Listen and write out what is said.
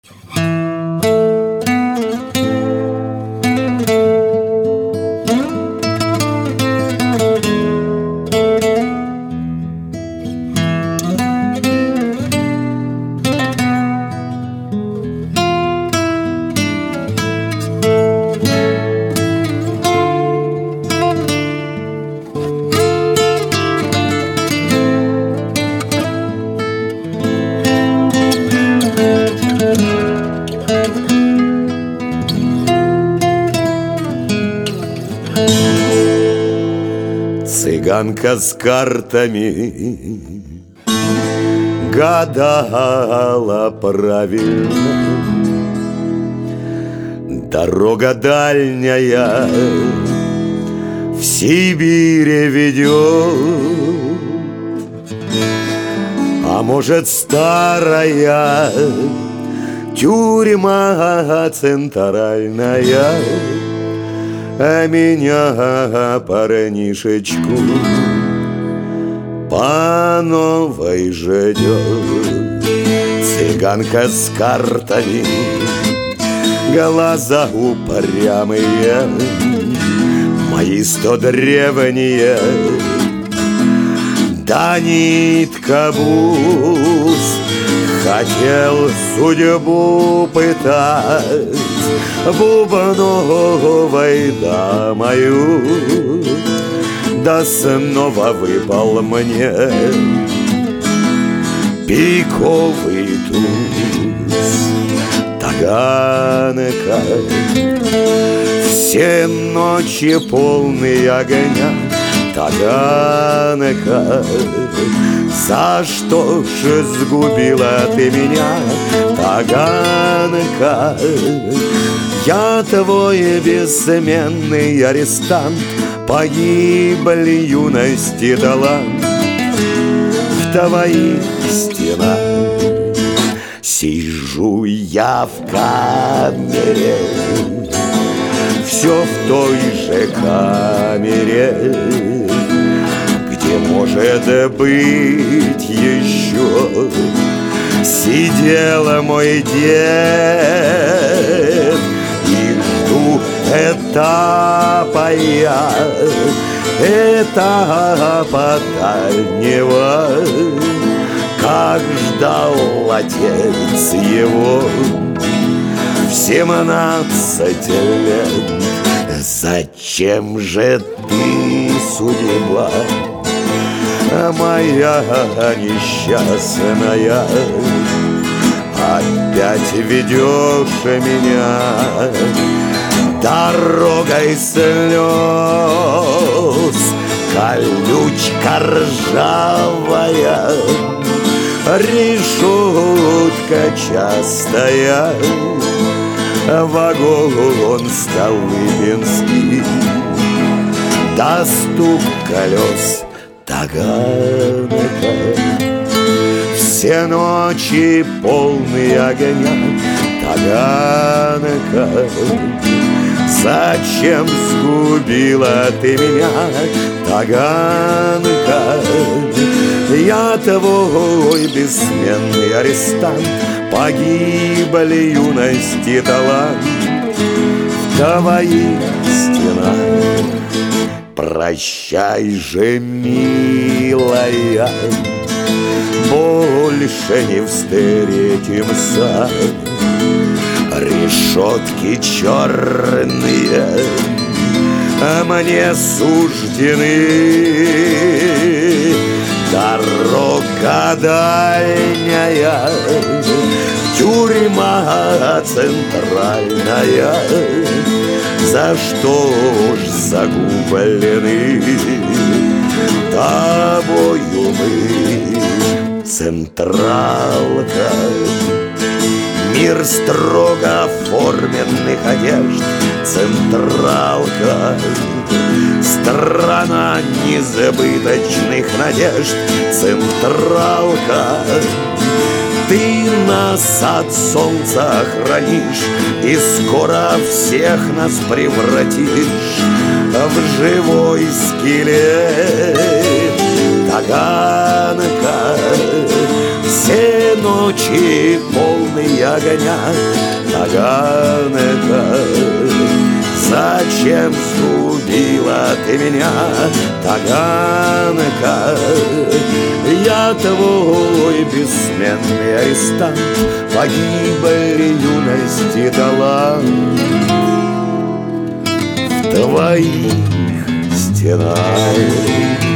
Цыганка с картами гадала правильно. Дорога дальняя в Сибирь ведет, а может, старая тюрьма центральная меня, парнишечку, по новой ждет. Цыганка с картами, глаза упрямые, мои 100 древние, да нитка бус. Хотел судьбу пытать бубновой дамою, да снова выпал мне пиковый туз. Таганка, все ночи полные огня. Таганка, за что же сгубила ты меня? Таганка, я твой бессменный арестант, погибли юности талант в твоих стенах. Сижу я в камере, все в той же камере, где, может быть, еще сидел мой дед. И жду этапа я, этапа дальнего, как ждал отец его в 17 лет. Зачем же ты, судьба моя несчастная, опять ведешь меня дорогой слез? Колючка ржавая, решетка частая, вагон Столыпинский, да стук колес. Таганка, все ночи полные огня. Таганка, зачем сгубила ты меня? Таганка, я твой бессменный арестант, погибли юности талант в твоих стенах. Прощай же, милая, больше не встретимся. Решетки черные мне суждены, дорога дальняя, тюрьма центральная. За что ж загублены тобою мы? Централка, мир строго оформленных одежд. Централка, страна незабыточных надежд. Централка, ты нас от солнца охранишь и скоро всех нас превратишь в живой скелет. Таганка, все ночи полные огня. Таганка, зачем сгубила ты меня? Таганка, я твой бессменный арестант, погибель юности талант в твоих стенах.